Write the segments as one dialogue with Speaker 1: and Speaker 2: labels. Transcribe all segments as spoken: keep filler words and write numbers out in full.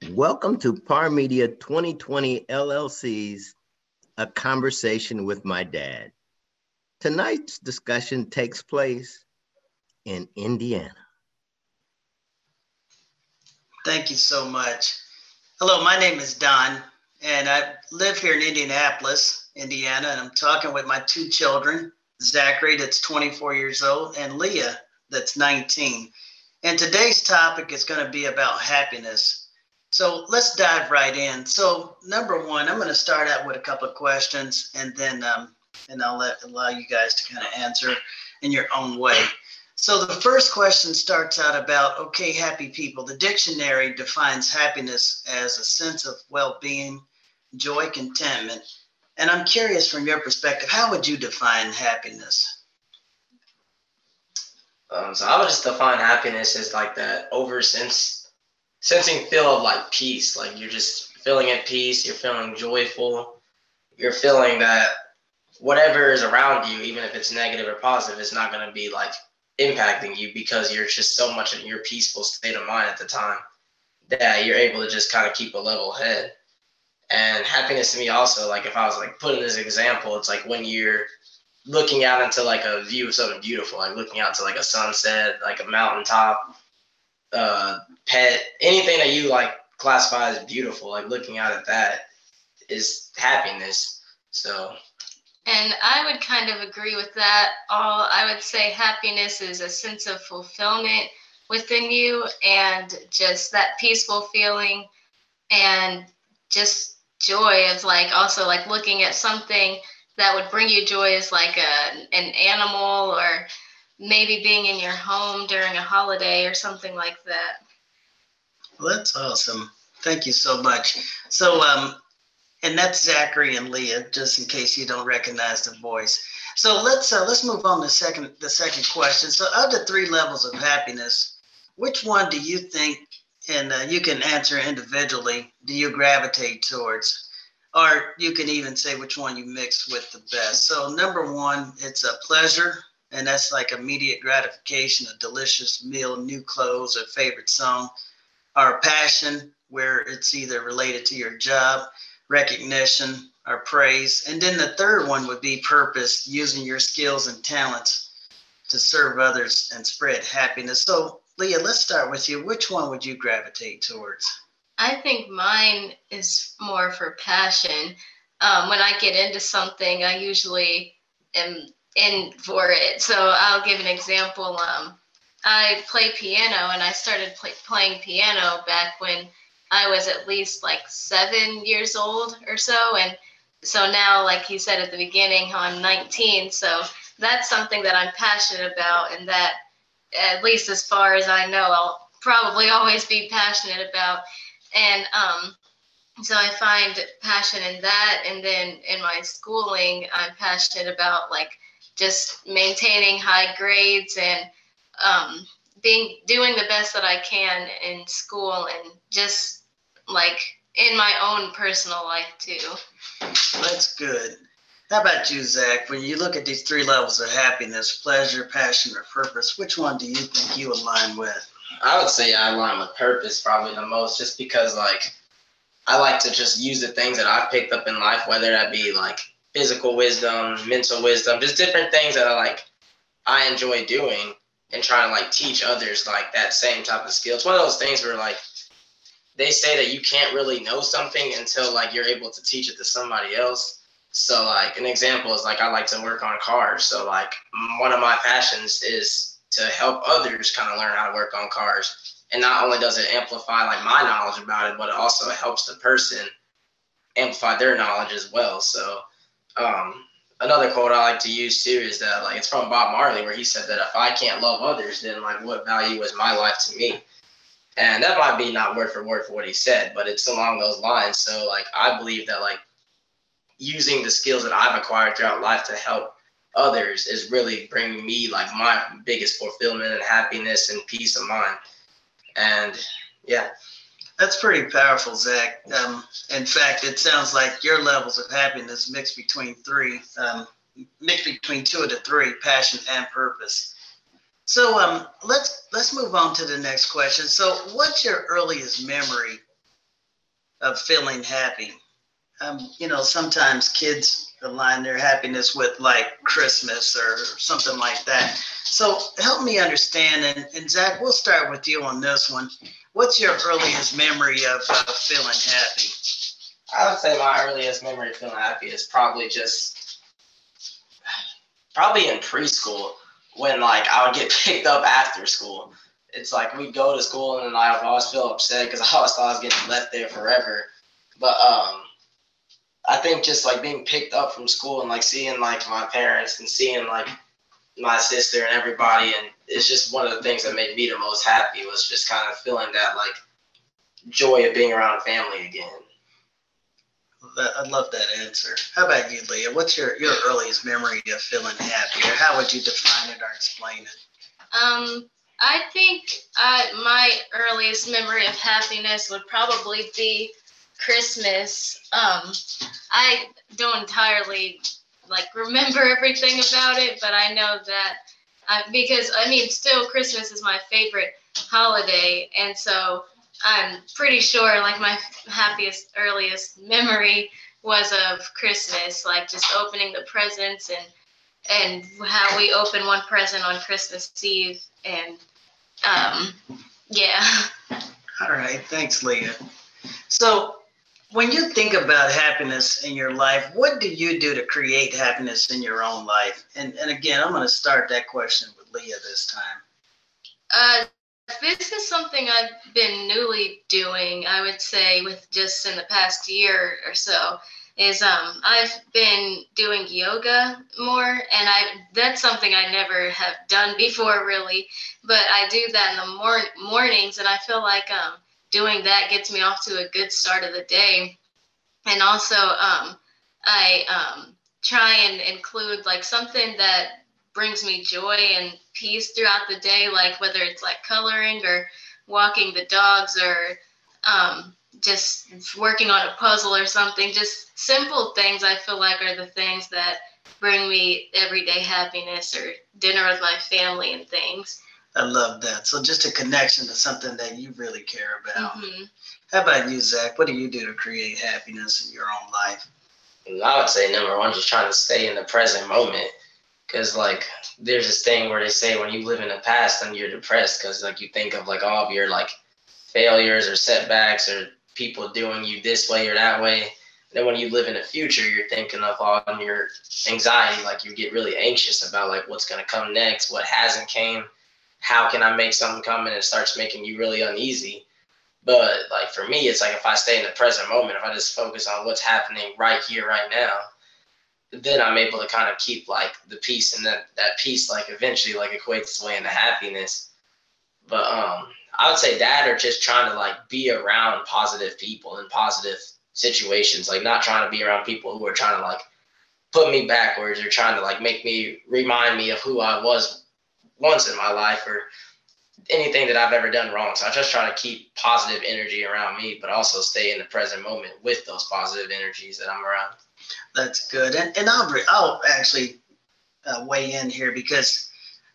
Speaker 1: Welcome to Par Media twenty twenty L L C's A Conversation with My Dad. Tonight's discussion takes place in Indiana.
Speaker 2: Thank you so much. Hello, my name is Don, and I live here in Indianapolis, Indiana, and I'm talking with my two children, Zachary, that's twenty-four years old, and Leah, that's nineteen. And today's topic is going to be about happiness. So let's dive right in. So number one, I'm going to start out with a couple of questions, and then um, and I'll let allow you guys to kind of answer in your own way. So the first question starts out about, okay, happy people. The dictionary defines happiness as a sense of well-being, joy, contentment. And I'm curious from your perspective, how would you define happiness?
Speaker 3: Um, so I would just define happiness as like that over sense, sensing feel of like peace. Like you're just feeling at peace, you're feeling joyful, you're feeling that whatever is around you, even if it's negative or positive, is not going to be like impacting you because you're just so much in your peaceful state of mind at the time that you're able to just kind of keep a level head. And happiness to me also, like if I was like putting this example, it's like when you're looking out into like a view of something beautiful, like looking out to like a sunset, like a mountaintop, uh, pet, anything that you like classify as beautiful, like looking out at that is happiness. So.
Speaker 4: And I would kind of agree with that. All I would say happiness is a sense of fulfillment within you and just that peaceful feeling and just joy of like also like looking at something that would bring you joy is like a, an animal or maybe being in your home during a holiday or something like that.
Speaker 2: Well, that's awesome. Thank you so much. So, um, and that's Zachary and Leah, just in case you don't recognize the voice. So let's uh, let's move on to second the second question. So, of the three levels of happiness, which one do you think, and uh, you can answer individually, do you gravitate towards? Or you can even say which one you mix with the best. So, number one, it's a pleasure. And that's like immediate gratification, a delicious meal, new clothes, a favorite song, or passion, where it's either related to your job, recognition, or praise. And then the third one would be purpose, using your skills and talents to serve others and spread happiness. So, Leah, let's start with you. Which one would you gravitate towards?
Speaker 4: I think mine is more for passion. Um, when I get into something, I usually am in for it. So I'll give an example. Um, I play piano, and I started play, playing piano back when I was at least like seven years old or so. And so now, like you said at the beginning, how I'm nineteen. So that's something that I'm passionate about, and that, at least as far as I know, I'll probably always be passionate about. And um, so I find passion in that. And then in my schooling, I'm passionate about like just maintaining high grades and um, being doing the best that I can in school and just like in my own personal life too.
Speaker 2: That's good. How about you, Zach? When you look at these three levels of happiness, pleasure, passion, or purpose, which one do you think you align with?
Speaker 3: I would say I align with purpose probably the most, just because like I like to just use the things that I've picked up in life, whether that be like physical wisdom, mental wisdom, just different things that I like I enjoy doing and trying to like teach others like that same type of skill. It's one of those things where like they say that you can't really know something until like you're able to teach it to somebody else. So like an example is like I like to work on cars. So like one of my passions is to help others kind of learn how to work on cars. And not only does it amplify like my knowledge about it, but it also helps the person amplify their knowledge as well. So um, another quote I like to use too is that like it's from Bob Marley, where he said that if I can't love others, then like what value is my life to me? And that might be not word for word for what he said, but it's along those lines. So like I believe that like using the skills that I've acquired throughout life to help others is really bringing me like my biggest fulfillment and happiness and peace of mind. And yeah.
Speaker 2: That's pretty powerful, Zach. Um, in fact, it sounds like your levels of happiness mixed between three, um, mixed between two of the three, passion and purpose. So um, let's let's move on to the next question. So what's your earliest memory of feeling happy. Um, you know, sometimes kids align their happiness with like Christmas or something like that. So help me understand. And, and Zach, we'll start with you on this one. What's your earliest memory of uh, feeling happy?
Speaker 3: I would say my earliest memory of feeling happy is probably just, probably in preschool when like I would get picked up after school. It's like we'd go to school and then I would always feel upset because I always thought I was getting left there forever. But um, I think just like being picked up from school and like seeing like my parents and seeing like my sister and everybody, and it's just one of the things that made me the most happy was just kind of feeling that like joy of being around family again.
Speaker 2: I love that answer. How about you, Leah? What's your, your earliest memory of feeling happy, or how would you define it or explain it?
Speaker 4: Um, I think uh, my earliest memory of happiness would probably be Christmas. Um, I don't entirely like remember everything about it, but I know that I, because I mean, still Christmas is my favorite holiday, and so I'm pretty sure like my happiest earliest memory was of Christmas, like just opening the presents and and how we open one present on Christmas Eve, and um, yeah.
Speaker 2: All right, thanks, Leah. So when you think about happiness in your life, what do you do to create happiness in your own life? And and again, I'm going to start that question with Leah this time.
Speaker 4: Uh, this is something I've been newly doing, I would say, with just in the past year or so, is um, I've been doing yoga more, and I that's something I never have done before, really, but I do that in the mor- mornings, and I feel like um, doing that gets me off to a good start of the day. And also, um, I um, try and include like something that brings me joy and peace throughout the day, like whether it's like coloring or walking the dogs or um, just working on a puzzle or something. Just simple things I feel like are the things that bring me everyday happiness, or dinner with my family and things.
Speaker 2: I love that. So just a connection to something that you really care about.
Speaker 4: Mm-hmm.
Speaker 2: How about you, Zach? What do you do to create happiness in your own life?
Speaker 3: I would say number one, just trying to stay in the present moment. Because, like, there's this thing where they say when you live in the past, then you're depressed because, like, you think of, like, all of your, like, failures or setbacks or people doing you this way or that way. And then when you live in the future, you're thinking of all your anxiety. Like, you get really anxious about, like, what's going to come next, what hasn't came, how can I make something come, and it starts making you really uneasy. But, like, for me, it's like if I stay in the present moment, if I just focus on what's happening right here, right now, then I'm able to kind of keep like the peace, and that, that peace like eventually like equates its way into happiness. But um, I would say that, or just trying to like be around positive people in positive situations, like not trying to be around people who are trying to like put me backwards or trying to like make me remind me of who I was once in my life or anything that I've ever done wrong. So I just try to keep positive energy around me, but also stay in the present moment with those positive energies that I'm around.
Speaker 2: That's good. And, and I'll, I'll actually uh, weigh in here because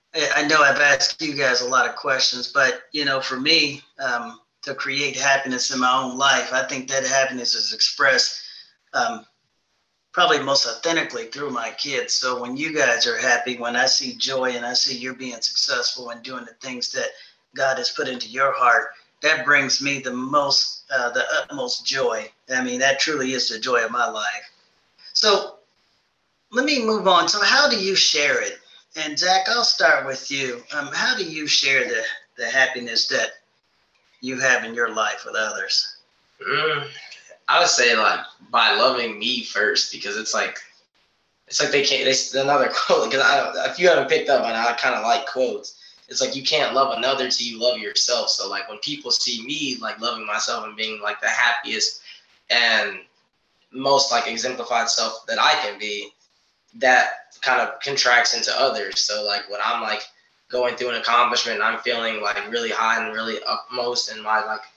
Speaker 2: I know I've asked you guys a lot of questions, but, you know, for me, um, to create happiness in my own life, I think that happiness is expressed um, probably most authentically through my kids. So when you guys are happy, when I see joy and I see you're being successful and doing the things that God has put into your heart, that brings me the most, uh, the utmost joy. I mean, that truly is the joy of my life. So let me move on. So how do you share it? And Zach, I'll start with you. Um, how do you share the, the happiness that you have in your life with others?
Speaker 3: Mm, I would say like by loving me first, because it's like, it's like they can't, it's another quote, because I, if you haven't picked up on it, I kind of like quotes. It's like you can't love another till you love yourself. So like when people see me like loving myself and being like the happiest and most like exemplified self that I can be, that kind of contracts into others. So like when I'm like going through an accomplishment and I'm feeling like really high and really upmost in my like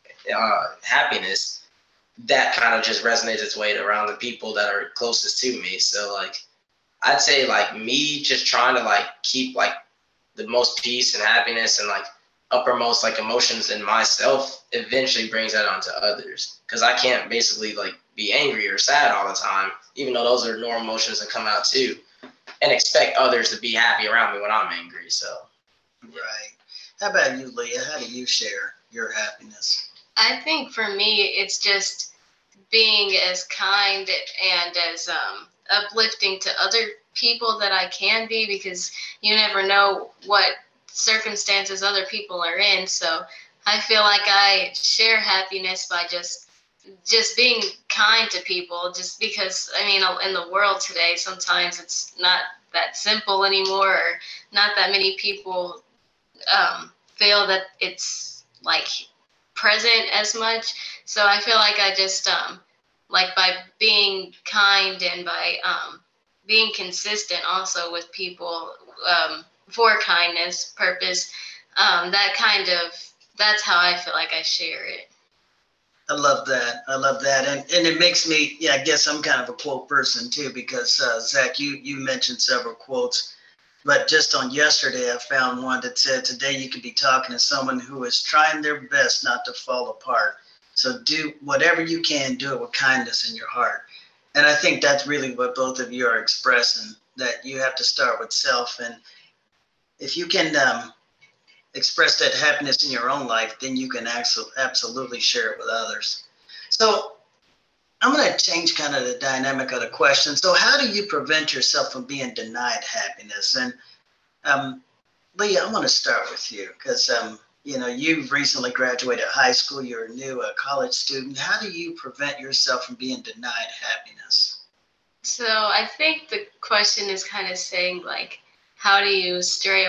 Speaker 3: uh, happiness, that kind of just resonates its way around the people that are closest to me. So like I'd say like me just trying to like keep like the most peace and happiness and like uppermost like emotions in myself eventually brings that onto others. Because I can't basically like be angry or sad all the time, even though those are normal emotions that come out too, and expect others to be happy around me when I'm angry. So,
Speaker 2: right. How about you, Leah? How do you share your happiness?
Speaker 4: I think for me, it's just being as kind and as um, uplifting to other people that I can be, because you never know what circumstances other people are in. So I feel like I share happiness by just just being kind to people, just because, I mean, in the world today, sometimes it's not that simple anymore, or not that many people um, feel that it's like present as much. So I feel like I just um, like by being kind and by um, being consistent also with people um, for kindness purpose, um, that kind of, that's how I feel like I share it.
Speaker 2: I love that. I love that. And and it makes me, yeah, I guess I'm kind of a quote person too, because uh, Zach, you, you mentioned several quotes, but just on yesterday, I found one that said, today you could be talking to someone who is trying their best not to fall apart. So do whatever you can, do it with kindness in your heart. And I think that's really what both of you are expressing, that you have to start with self. And if you can um, express that happiness in your own life, then you can absolutely share it with others. So I'm going to change kind of the dynamic of the question. So how do you prevent yourself from being denied happiness? And um, Leah, I want to start with you because, um, you know, you've recently graduated high school. You're a new uh, college student. How do you prevent yourself from being denied happiness?
Speaker 4: So I think the question is kind of saying, like, how do you stray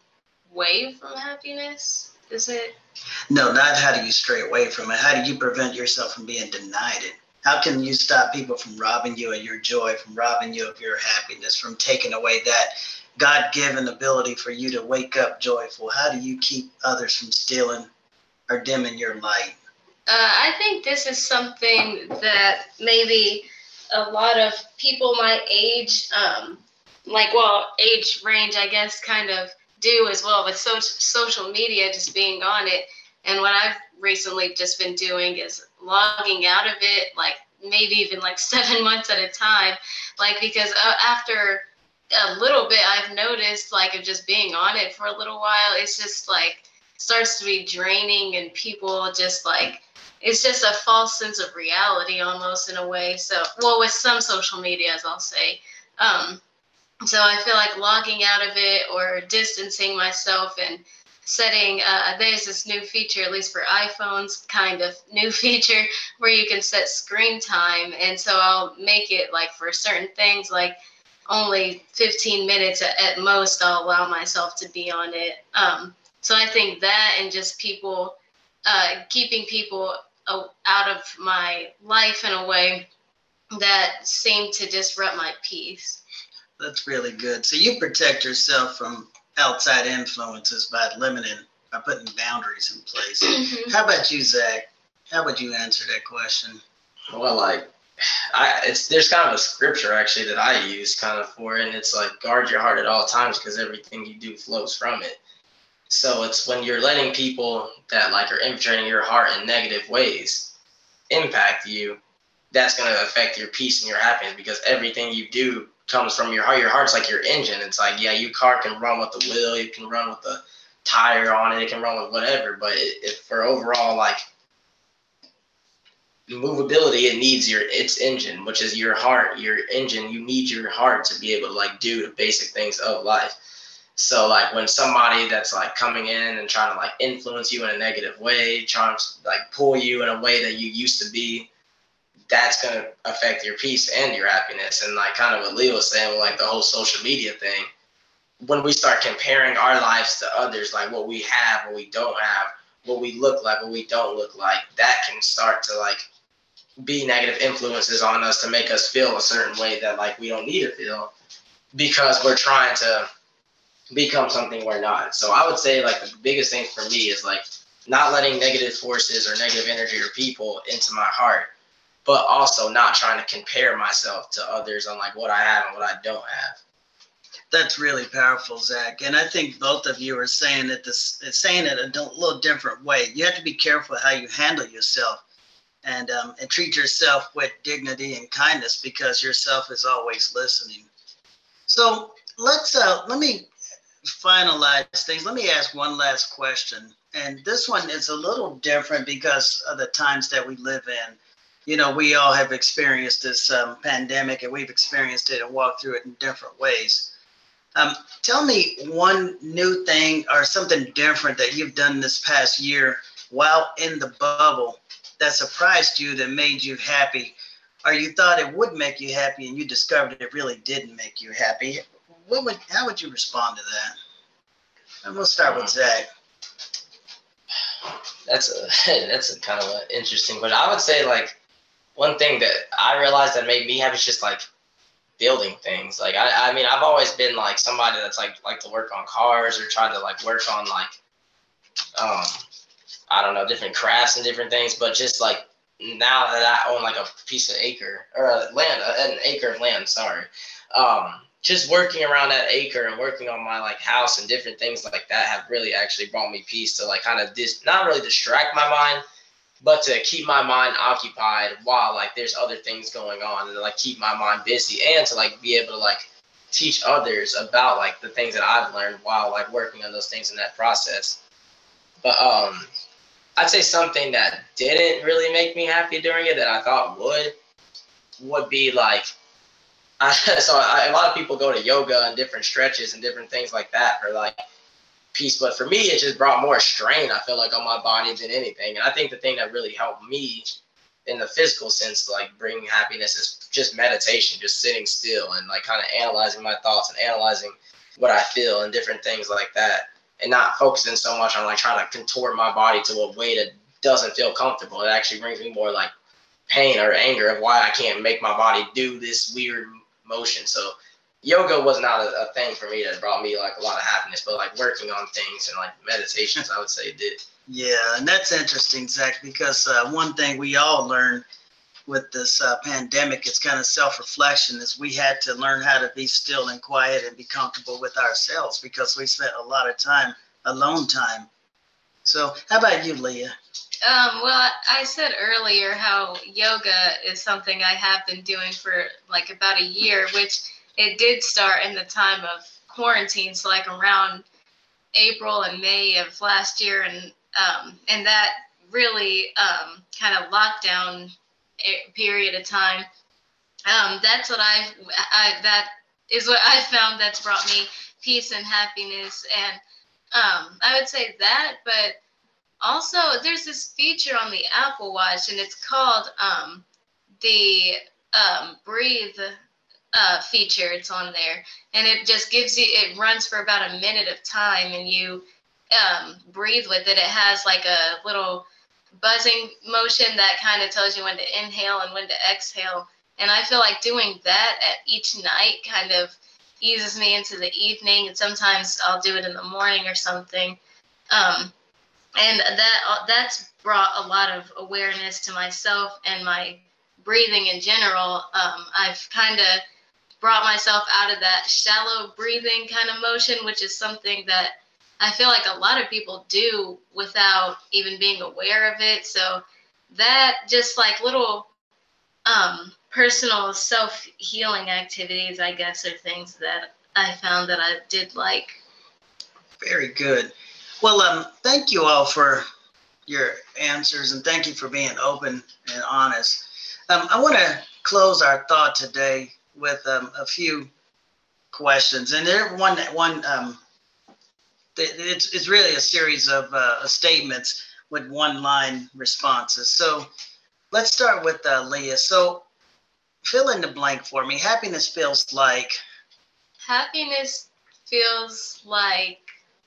Speaker 4: away from happiness? Is it?
Speaker 2: No, not how do you stray away from it. How do you prevent yourself from being denied it? How can you stop people from robbing you of your joy, from robbing you of your happiness, from taking away that God-given ability for you to wake up joyful? How do you keep others from stealing or dimming your light?
Speaker 4: Uh, I think this is something that maybe a lot of people my age, um, like, well, age range, I guess, kind of do as well with so- social media, just being on it. And what I've recently just been doing is logging out of it, like maybe even like seven months at a time, like, because uh, after a little bit, I've noticed, like, of just being on it for a little while, it's just like starts to be draining, and people just like, it's just a false sense of reality almost in a way. So, well, with some social medias, I'll say. Um, so I feel like logging out of it or distancing myself and setting, uh, there's this new feature, at least for iPhones, kind of new feature where you can set screen time. And so I'll make it like for certain things, like only fifteen minutes at, at most, I'll allow myself to be on it. Um, so I think that, and just people, uh, keeping people out of my life in a way that seem to disrupt my peace.
Speaker 2: That's really good. So you protect yourself from outside influences by limiting, by putting boundaries in place. Mm-hmm. How about you, Zach? How would you answer that question?
Speaker 3: Well, like, I, it's there's kind of a scripture actually that I use kind of for it, and it's like, guard your heart at all times because everything you do flows from it. So it's when you're letting people that like are infiltrating your heart in negative ways impact you, that's going to affect your peace and your happiness, because everything you do comes from your heart. Your heart's like your engine. It's like, yeah, your car can run with the wheel, it can run with the tire on it, it can run with whatever, but it, it, for overall like movability, it needs your its engine, which is your heart. Your engine, you need your heart to be able to like do the basic things of life. So like when somebody that's like coming in and trying to like influence you in a negative way, trying to like pull you in a way that you used to be, that's going to affect your peace and your happiness. And like kind of what Leo was saying with like the whole social media thing, when we start comparing our lives to others, like what we have, what we don't have, what we look like, what we don't look like, that can start to like be negative influences on us to make us feel a certain way that like we don't need to feel, because we're trying to become something we're not. So I would say like the biggest thing for me is like not letting negative forces or negative energy or people into my heart, but also not trying to compare myself to others on like what I have and what I don't have.
Speaker 2: That's really powerful, Zach. And I think both of you are saying it this saying it a little different way. You have to be careful how you handle yourself, and um, and treat yourself with dignity and kindness, because yourself is always listening. So let's uh, let me finalize things. Let me ask one last question, and this one is a little different because of the times that we live in. You know, we all have experienced this um, pandemic, and we've experienced it and walked through it in different ways. Um, tell me one new thing or something different that you've done this past year while in the bubble that surprised you, that made you happy, or you thought it would make you happy and you discovered it really didn't make you happy. What would, how would you respond to that? And we'll start with Zach.
Speaker 3: That's a that's a kind of an interesting question. I would say, like, one thing that I realized that made me happy is just like building things. Like, I, I mean, I've always been like somebody that's like like to work on cars, or try to like work on like um I don't know, different crafts and different things. But just like now that I own like a piece of acre or a land, an acre of land, sorry, um, just working around that acre and working on my like house and different things like that have really actually brought me peace to like kind of dis- not really distract my mind, but to keep my mind occupied while like there's other things going on, and to like keep my mind busy, and to like be able to like teach others about like the things that I've learned while like working on those things in that process. But um, I'd say something that didn't really make me happy during it that I thought would, would be like, I, so I, a lot of people go to yoga and different stretches and different things like that for like peace, but for me it just brought more strain, I feel like, on my body than anything. And I think the thing that really helped me in the physical sense to like bring happiness is just meditation, just sitting still and like kind of analyzing my thoughts and analyzing what I feel and different things like that, and not focusing so much on like trying to contort my body to a way that doesn't feel comfortable. It actually brings me more like pain or anger of why I can't make my body do this weird motion. So yoga was not a, a thing for me that brought me like a lot of happiness, but like working on things and like meditations, I would say, did.
Speaker 2: Yeah, and that's interesting, Zach, because uh, one thing we all learned with this uh, pandemic, it's kind of self-reflection, is we had to learn how to be still and quiet and be comfortable with ourselves, because we spent a lot of time, alone time. So how about you, Leah?
Speaker 4: Um, well, I said earlier how yoga is something I have been doing for like about a year, which it did start in the time of quarantine, so like around April and May of last year, and um, and that really um, kind of lockdown period of time. Um, that's what I've, I that is what I found that's brought me peace and happiness, and um, I would say that, but also there's this feature on the Apple Watch, and it's called um, the um, Breathe uh, feature. It's on there, and it just gives you, it runs for about a minute of time, and you um, breathe with it. It has like a little buzzing motion that kind of tells you when to inhale and when to exhale. And I feel like doing that at each night kind of eases me into the evening, and sometimes I'll do it in the morning or something. Um, and that that's brought a lot of awareness to myself and my breathing in general. Um, I've kind of brought myself out of that shallow breathing kind of motion, which is something that I feel like a lot of people do without even being aware of it. So that just like little um, personal self-healing activities, I guess, are things that I found that I did like.
Speaker 2: Very good. Well, um, thank you all for your answers, and thank you for being open and honest. Um, I want to close our thought today with um, a few questions, and there one one um, it's it's really a series of uh, statements with one-line responses. So let's start with uh, Leah. So fill in the blank for me. Happiness feels like.
Speaker 4: Happiness feels like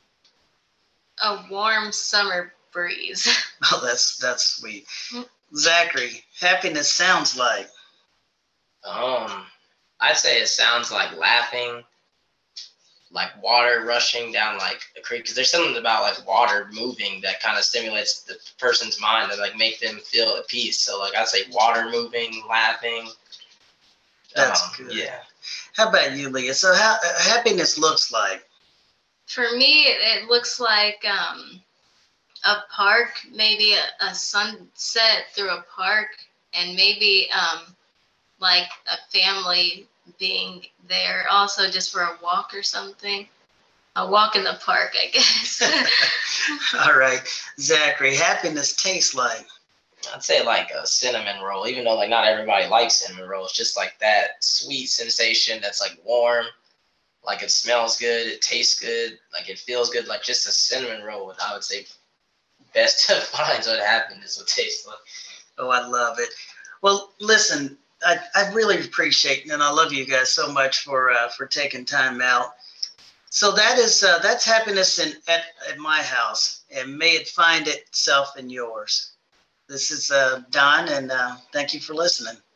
Speaker 4: a warm summer breeze.
Speaker 2: Oh, that's that's sweet. Zachary, happiness sounds like.
Speaker 3: Um, I'd say it sounds like laughing, like water rushing down like a creek. Because there's something about like water moving that kind of stimulates the person's mind and like make them feel at peace. So like I'd say water moving, laughing.
Speaker 2: That's
Speaker 3: um,
Speaker 2: good.
Speaker 3: Yeah.
Speaker 2: How about you, Leah? So how happiness looks like?
Speaker 4: For me, it looks like um, a park, maybe a, a sunset through a park, and maybe um, like a family being there also just for a walk or something. A walk in the park, I guess.
Speaker 2: All right. Zachary, happiness tastes like?
Speaker 3: I'd say like a cinnamon roll, even though like not everybody likes cinnamon rolls, just like that sweet sensation that's like warm, like it smells good, it tastes good, like it feels good, like just a cinnamon roll would, I would say, best defines what happiness would taste like.
Speaker 2: Oh, I love it. Well, listen, I, I really appreciate it, and I love you guys so much for uh, for taking time out. So that is uh, that's happiness in at, at my house, and may it find itself in yours. This is uh, Don, and uh, thank you for listening.